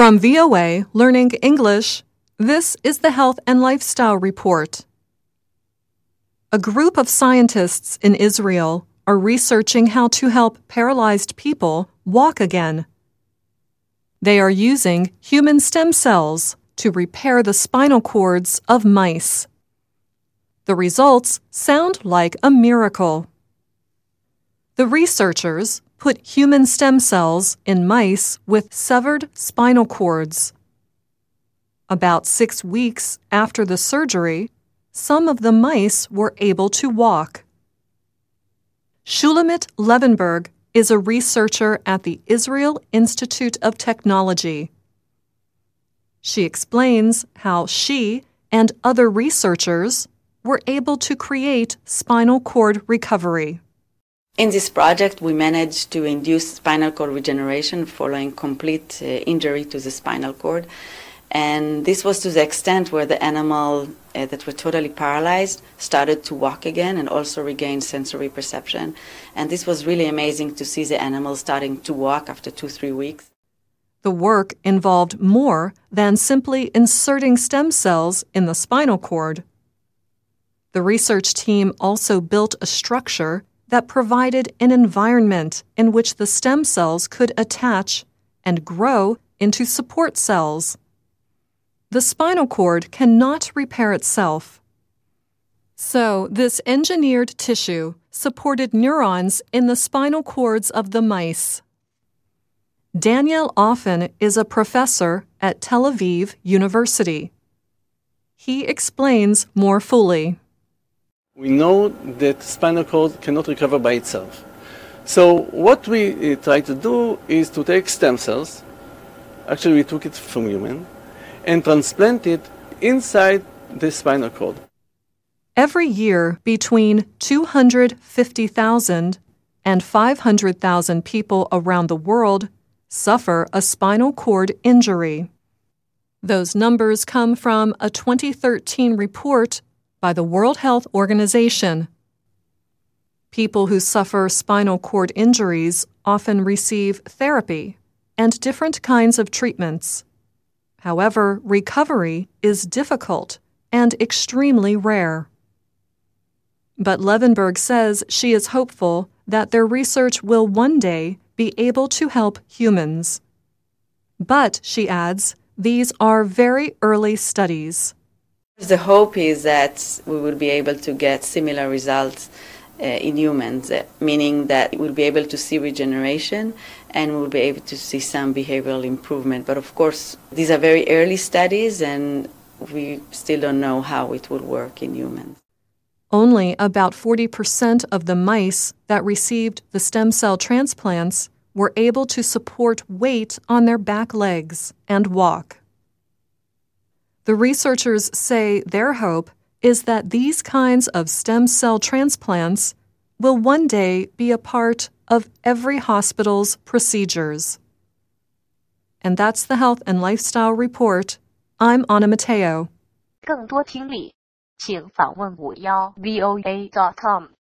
From VOA Learning English, this is the Health and Lifestyle Report. A group of scientists in Israel are researching how to help paralyzed people walk again. They are using human stem cells to repair the spinal cords of mice. The results sound like a miracle. The researchers put human stem cells in mice with severed spinal cords. About 6 weeks after the surgery, some of the mice were able to walk. Shulamit Levenberg is a researcher at the Israel Institute of Technology. She explains how she and other researchers were able to create spinal cord recovery. In this project, we managed to induce spinal cord regeneration following complete injury to the spinal cord. And this was to the extent where the animal that were totally paralyzed started to walk again and also regain sensory perception. And this was really amazing to see the animal starting to walk after 2-3 weeks. The work involved more than simply inserting stem cells in the spinal cord. The research team also built a structure that provided an environment in which the stem cells could attach and grow into support cells. The spinal cord cannot repair itself. So, this engineered tissue supported neurons in the spinal cords of the mice. Daniel Offen is a professor at Tel Aviv University. He explains more fully. We know that spinal cord cannot recover by itself. So what we try to do is to take stem cells, actually we took it from human, and transplant it inside the spinal cord. Every year, between 250,000 and 500,000 people around the world suffer a spinal cord injury. Those numbers come from a 2013 report by the World Health Organization. People who suffer spinal cord injuries often receive therapy and different kinds of treatments. However, recovery is difficult and extremely rare. But Levenberg says she is hopeful that their research will one day be able to help humans. But, she adds, these are very early studies. The hope is that we will be able to get similar results in humans, meaning that we'll be able to see regeneration and we'll be able to see some behavioral improvement. But of course, these are very early studies and we still don't know how it will work in humans. Only about 40% of the mice that received the stem cell transplants were able to support weight on their back legs and walk. The researchers say their hope is that these kinds of stem cell transplants will one day be a part of every hospital's procedures. And that's the Health and Lifestyle Report. I'm Anna Mateo. 更多听力，请访问51voa.com。